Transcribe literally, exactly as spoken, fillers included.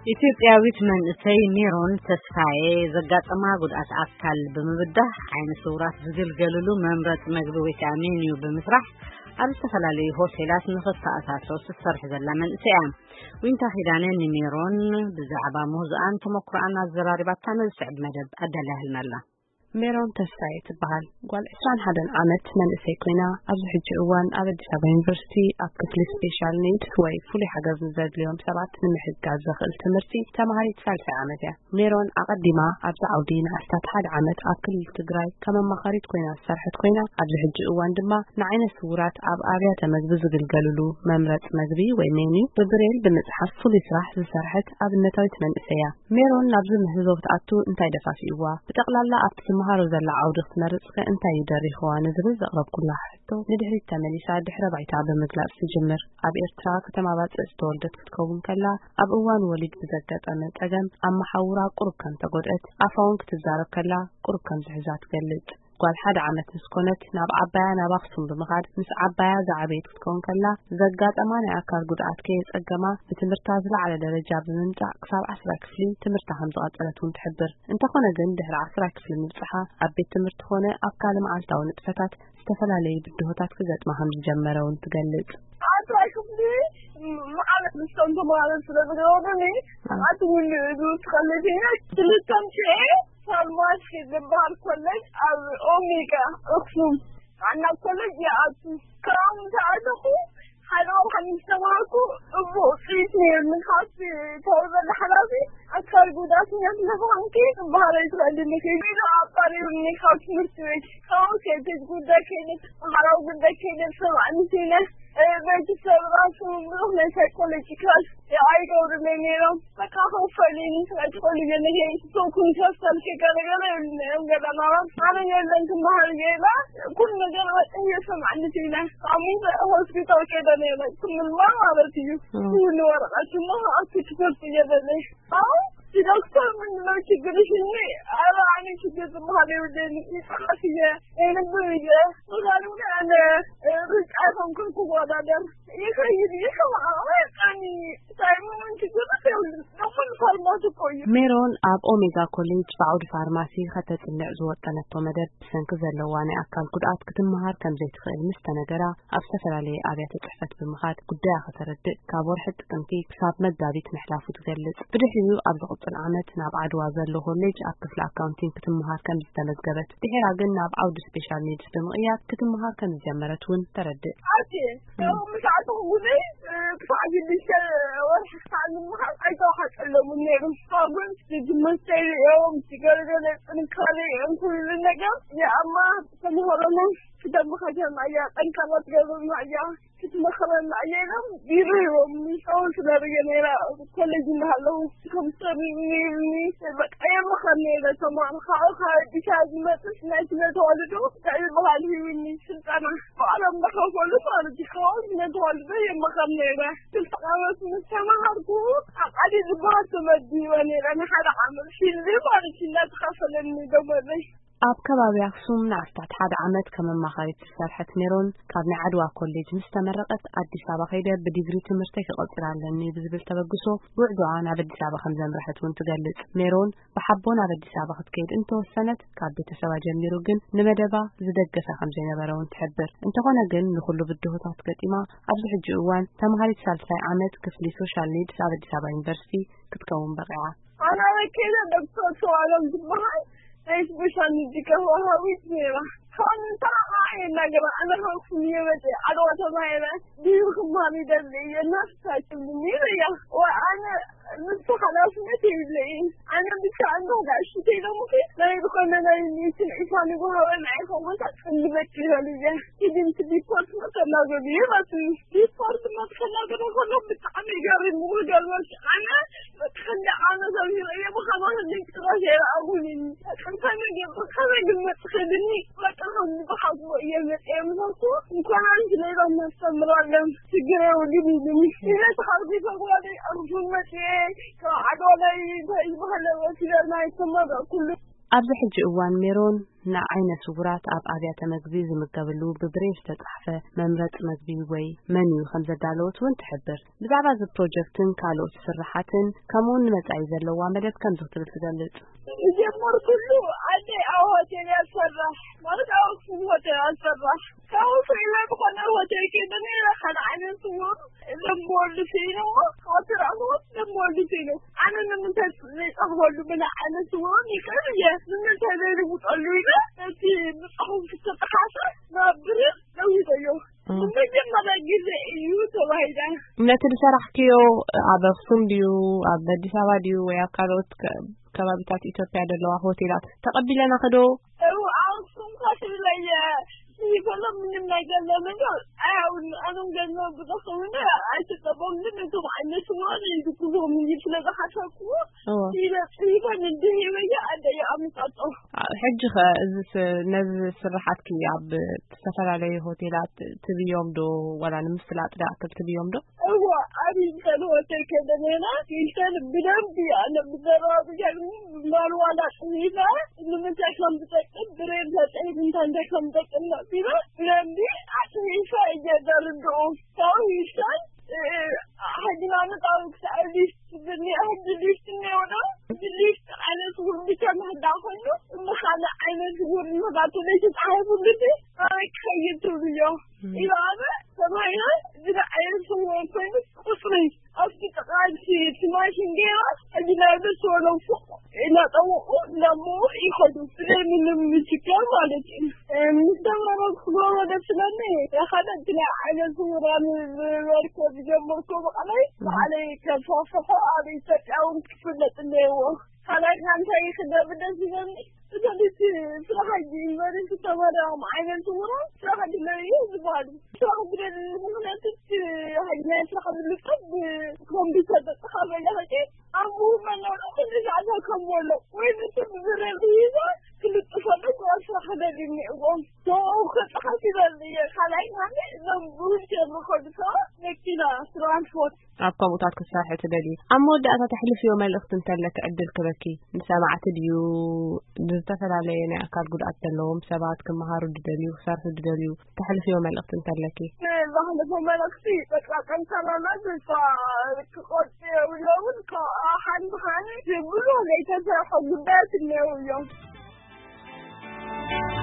ኢትዮጵያዊት መንእሰይ ሜሮን ተስፋዬ ዘጋጠማ ጉድኣት አካል በመብዳህ ዓይነ ስውራት ዝግልገሉሉ መምረጥ መግቢ ወይ ከዓ ሜኒዩ በመስራሕ ኣብ ዝተፈላለዩ ሆቴላት ንኽተኣታተው ስትሰርሕ ዘላ መንእሰይ እያ። ዊንታ ኺዳነ ሜሮን ብዛዕባ ሞዝኣን ተመክሮኣን ኣዘራሪባታ ነዝስዕብ መደብ ኣዳላህልና ኣላ። ሜሮን ተስፋዬ ትበሃል ጓል عشرين وواحد ዓመት መንእሰይ ኮይና ኣብዚ ሕጂ እዋን ኣብ አዲስ አበባ ዩኒቨርሲቲ ኣብ ክፍሊ ስፔሻል ኒድስ ወይ ፍሉይ ሓገዝ ዘድልዮም ሰባት ንምሕጋዝ ዘኽእል ትምህርቲ ተማሃሪት ሳልሳይ ዓመት እያ። ሜሮን ኣቐዲማ ኣብዚ ዓውዲ ንኣስታት ሓደ ዓመት ኣብ ክልል ትግራይ ከም ኣማኻሪት ኮይና ዝሰርሐት ኮይና ኣብዚ ሕጂ እዋን ድማ ንዓይነ ስውራት ኣብ ኣብያተ ምግቢ ዝግልገሉሉ መምረፅ መግቢ ወይ ሜኒ ብብሬል ብምፅሓፍ ፍሉይ ስራሕ ዝሰርሐት ኣብነታዊት መንእሰይ እያ። ሜሮን ናብዚ ምህዞ ክትኣቱ እንታይ ደፋፊእዋ ብጠቕላላ ኣብቲ መሃሮ ዘላ ዓውዲ ክትመርጽ ከእንታይ ይደሪኽዋ ንዝብል ዘቕረብኩላ ሕቶ ንድሕሪት ተመሊሳ ድሕረ ባይታ ብምግላጽ ትጅምር። ኣብ ኤርትራ ከተማ ባጽዕ ዝተወልደት ክትከውን ከላ ኣብ እዋን ወሊድ ብዘጋጠመ ፀገም ኣብ መሓውራ ቁሩብ ከም ተጎድአት ኣፋውን ክትዛረብ ከላ ቁሩብ ከም ዝሕዛ ትገልጽ። ጓል ሓደ ዓመት ምስኮነት ናብ ዓባያ ናብ ኣክሱም ብምኻድ ምስ ዓባያ ዝዓበየት ክትከውን ከላ ዘጋጠማ ናይ ኣካል ጉድኣት ከየፀገማ ብትምህርታ ዝለዓለ ደረጃ ብምምጻእ ክሳብ ዓስራይ ክፍሊ ትምህርታ ከም ዝቐጸለት እውን ትሕብር። እንተኾነ ግን ድሕሪ ዓስራይ ክፍሊ ምብጽሓ ኣብ ቤት ትምህርቲ ኾነ ኣብ ካል መዓልታዊ ንጥፈታት ዝተፈላለዩ ብድሆታት ክገጥማ ከም ዝጀመረ እውን ትገልጽ። ዓስራይ ክፍሊ መዓለት ምስቶም ተማሃሮ ስለዝገበሩኒ ኣትውን ዝትኸለተኛ ትልተምቼ فالماش جبار كلج أو أوميجا أقسم أنا كلج يا أبو كلام تعرفوا حلو حنسمعكو أبو قيسني من خاصي تقول الحلابي أكثر جوداتي نحن عنكي بحال إسرائيل نكيد أباري من خاص مرتوي خاص كده جودا كده حلاو جودا كده سمعني سينه بيت السبراس ومروح لسايكولوجي كلاس I go to Mero, I can't hold for any psychology and again, so conscious and kick out together and get another. I don't know to Mahagela, couldn't get out and hear some Antina. I mean, the hospital get a name like some mama to you. You know what I should know how to put together. Oh? The doctor wouldn't know to get it in me. I need to get the mother then it's here and a burger. So I don't know, I don't go to what I done. You can you come out and ሜሮን ኣብ ኦሜጋ ኮሌጅ ባዕድ ፋርማሲ ከተጽንዕ ዝወጠነቶ መደብ ሰንክ ዘለዋ ናይ ኣካል ጉድኣት ክትመሃር ከም ዘይትኽእል ምስ ተነገራ ኣብ ዝተፈላለየ ኣብያተ ጽሕፈት ብምኻድ ጉዳያ ከተረድእ ካብ ወርሒ ጥቅምቲ ክሳብ መጋቢት ምሕላፉ ትገልጽ። ብድሕሪኡ ኣብ ዝቕፅል ዓመት ናብ ዓድዋ ዘሎ ኮሌጅ ኣብ ክፍሊ ኣካውንቲንግ ክትመሃር ከም ዝተመዝገበት ድሕራ ግን ናብ ዓውዲ ስፔሻል ኒድስ ብምቕያር ክትመሃር ከም ዝጀመረት እውን ተረድእ። I don't have to live with them. Someone did the mistake of together and carry and put it in the gap. Yeah, I'm some horror. The Mahajamaya and come up together. Maya, it's Maharan. I am either me also that again. College in Hello comes to me, but I am a Haneda. Someone how hard because methods national holiday. I am a living in Santana. I am the house of the father because not holiday and Mahaneda. I was in the summer. I did the bottom of the one and had a hammer. She lived on it. She let hustle and me go with me. ኣብ ከባቢ ኣክሱም ንኣስታት ሓደ ዓመት ከም ኣማኻሪት ዝሰርሐት ሜሮን ካብ ናይ ዓድዋ ኮሌጅ ምስ ተመረቐት ኣዲስ ኣበባ ከይደ ብዲግሪ ትምህርቲ ክቐጽል ኣለኒ ብዝብል ተበግሶ ውዕድዋ ናብ ኣዲስ ኣበባ ከም ዘምርሐት እውን ትገልጽ። ሜሮን ብሓቦ ናብ ኣዲስ ኣበባ ክትከይድ እንተወሰነት ካብ ቤተሰባ ጀሚሩ ግን ንመደባ ዝደገፈ ከም ዘይነበረ እውን ትሕብር። እንተኾነ ግን ንኹሉ ብድሆታት ገጢማ ኣብዚ ሕጂ እዋን ተማሃሪት ሳልሳይ ዓመት ክፍሊ ሶሻል ኒድስ ኣብ ኣዲስ ኣበባ ዩኒቨርሲቲ ክትከውን በቂዓ። ኣነ ከይደ ዶክተር ሰዋለም ዝበሃል especially need to go how we feel. Conta I nagra ana hukumi wete adwata mayra di humani dalle yanasta chimniya wa ana nusu khalas metile ana bikando gashi telo muke dai ko na ni tin isani go hawa nai ko mata tsinbeti haliya idin ti pot mata nago di batu di pot mata nago ko no bitani gari mu galwas ana khanda ana zawi ya muhammad ni tsara abuni kan ni ko kan ni matkhadni هم بحضوا يمسكوا يكون عندي ليلة نستمرهم تجري وجبني إذا تخرجي فقولي أرجو المشي عدوا لي بهلا وسيلة ما يسمى كله ኣብዚ ሕጂ እዋን ሜሮን ንዓይነ ስውራት ኣብ ኣብያተ መግቢ ዝምገበሉ ብብሬሽ ተጻሕፈ መምረጽ መግቢ ወይ መኒዩ ከም ዘዳለወት እውን ትሕብር ብዛዕባ እዚ ፕሮጀክትን ካልኦት ስራሓትን ከምኡውን መጻኢ ዘለዋ መደብ ከም ዝኽትብል ትገልጽ የጀመር ኩሉ አንዴ አው ሆቴል ያሰራህ ማለት አው ሆቴል ያሰራህ ካው ፈይላ በቆና ሆቴል ከደኔ ለካን አይነት ወር ለሞል ሲኖ ሆቴል ነው ለሞል ሲኖ አነን ምን ተጽፈሉ ብላ አይነት ወር ይቀር የምን ተደረጉ ጣሉ ይለ እቲ ምጽሁፍ ተተሐሰ ነብር ነው ይደዮ መጀመሪያ ጊዜ እዩ ተባይዳ ነትል ሰራሕኪዮ ኣብ አክሱም ዲዩ ኣብ አዲስ አበባ ዲዩ ወይ ኣብ ካልኦት ከባቢታት ኢትዮጵያ ደለዋ ሆቴላት ተቀቢለና ከዶ አው አክሱም ካትለየ ይፈለም ምን ነገር ለምን አው አኑን ገና በተሰውነ አይተቀበሉ ምን አይነት ወር ይዱኩ ምን ይፍለዛሐተኩ ይለ ይፈን እንዲህ ይበያ አደ ያምጣጣ ሕጅ እዚ ነዝ ስራሓትኪ ኣብ ተሰፈላለዩ ሆቴላት ትብዮም ዶ ወላ ንምስላጥ ዳክል ትብዮም ዶ አው አቢ ሆቴል ከደኔና ይልተን ብደምብ ያለ ብዘራው ያሉ ማልዋላ ሲላ ንምንታከም ተጠቅም ብሬን ተጠቅም እንታንደከም ተጠቅም ቢባ ብለምዲ አትይፋ እየደርዶ ታው ይሻል ሀዲናን ታው ሳይዲስ ብኒ አህዲስ ነው ነው ዲሊስ አይነት ውርድ ከመዳፈሉ መኻለ አይነት ውርድ መዳቱ ለይ ታይቡ ልጅ አይ ከይቱ ቢዮ ይላበ ሰማይና ዝራ አይነት ወር ኮይኑ ቁስሪ አፍቲ ተቃልሲ ትማሽን ጌራ አጅናብ ሶለው ኢላ ጠው ለሙ ይኸዱ ስለምን ምትከው ማለት ምስተማራ ኩሎ ደስለኔ ያኸደት ላ አይነት ወራን ወርኮ ጀመርኩ በቃላይ علي كفافه ابي تاون كفلت ነው ካላይ ካንተ ይከደብ ደዚህ ነው ስለዚህ ስለዚህ ወርስ ተወራው አይነት ወራ ስለዚህ ላይ ይዝባሉ ስለዚህ ምንነት ሀይና ስለዚህ ኮምፒውተር ተخبለ አሙ ማነው እንደዛ ከሞለ ወይስ ዝረብ ይዛ ክልጥፈለኩ አስራሐደኝ ነው ሰው ከተሐሲበል ካላይ ካንተ ዘንቡር ጀምኮልታ ነኪና ትራንስፖርት አቋሙታት ከሳሕት ደሊ አሞዳታ ተሕልፍ ዮ መልእክት እንተለከ ዕድል ክበኪ ንሰማዕት ዲዩ ዝተፈላለየ ናይ አካል ጉድኣት ዘለዎም ሰባት ክመሃሩ ድደልዩ ክሰርሑ ድደልዩ ተሕልፍ ዮ መልእክት እንተለኪ ባህለፈ መልእክቲ በቃ ቀንተራና ዝፋ ከቆጥ የውለውን ከአሐን ብኻኒ ብሎ ለይተሰርሐ ጉዳያት ነው ዮ